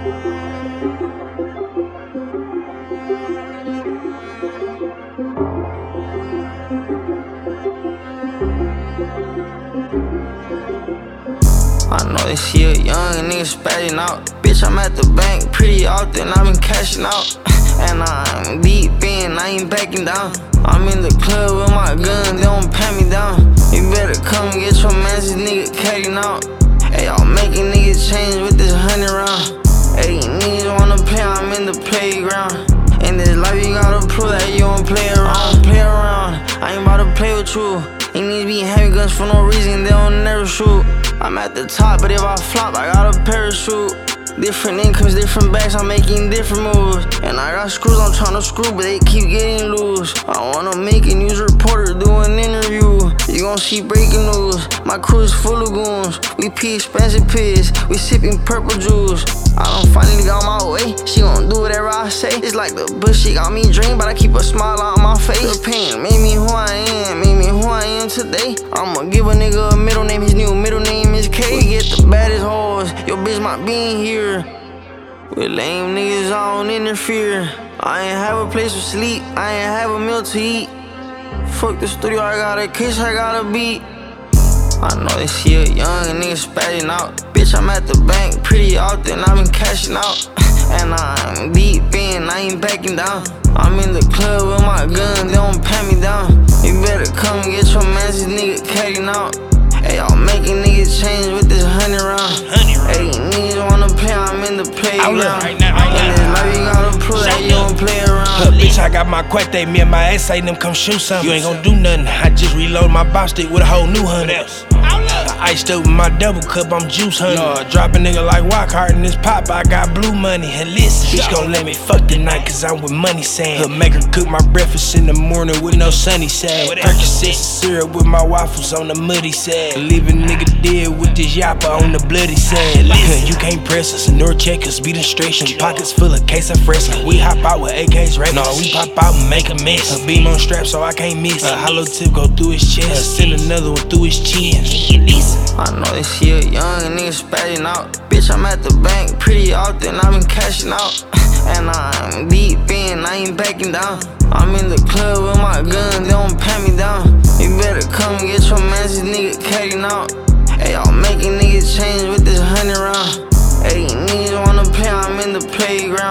I know they see a young nigga spazzing out. Bitch, I'm at the bank pretty often, I been cashing out. And I'm deep in, I ain't backing down. I'm in the club with my gun, they don't pat me down. You better come and get your mans, this nigga catting out. Hey, y'all making niggas change with this 100 round. Hey, niggas wanna play, I'm in the playground. In this life, you gotta prove that you don't play around. Play around, I ain't about to play with you. You need to be having guns for no reason, they don't never shoot. I'm at the top, but if I flop, I got a parachute. Different incomes, different bags, I'm making different moves. And I got screws, I'm tryna screw, but they keep getting loose. I wanna make a news reporter, do an interview. You gon' see breaking news, my crew is full of goons. We pee expensive piss, we sipping purple juice. I don't finally got my way, she gon' do whatever I say. It's like the bush, she got me drained, but I keep a smile on my face. The pain made me who I am, made me who I am today. I'ma give a nigga a middle name, his new middle name is K. We get the baddest hoes, your bitch might be in here. With lame niggas, I don't interfere. I ain't have a place to sleep, I ain't have a meal to eat. Fuck the studio, I got a kiss, I got a beat. I know they see a young nigga spazzing out. Bitch, I'm at the bank pretty often, I been cashing out. And I'm deep in, I ain't backing down. I'm in the club with my gun, they don't pat me down. You better come and get your mans, this nigga catting out. Hey, y'all making niggas change with this 100 round. Hey, niggas wanna play, I'm in the playground. Right now. In this life, you gotta prove that you don't play around. Bitch, I got my quete, me and my ass say them come shoot something. You ain't gon' do nothing, I just reload my box stick with a whole new 100. I iced up with my double cup, I'm juice honey. Drop a nigga like Walkhart in this pop, I got blue money. And listen, bitch gon' let me fuck tonight, cause I'm with money saying. He'll make her cook my breakfast in the morning with no sunny side. Percocet syrup with my waffles on the muddy side. Leave a nigga dead with this yappa on the bloody side. Listen, you can't press us, nor check us, beat stration. Pockets full of case of fresh. We hop out with AKs right now. We pop out and make a mess. A beam on strap so I can't miss. A hollow tip go through his chest. Send another one through his chin. I know they see a young nigga spazzing out. Bitch, I'm at the bank pretty often, I been cashing out. And I'm deep in, I ain't backing down. I'm in the club with my gun, they don't pat me down. You better come and get your mans, this nigga catting out. Hey, y'all making niggas change with this 100 round. Hey, niggas wanna play, I'm in the playground.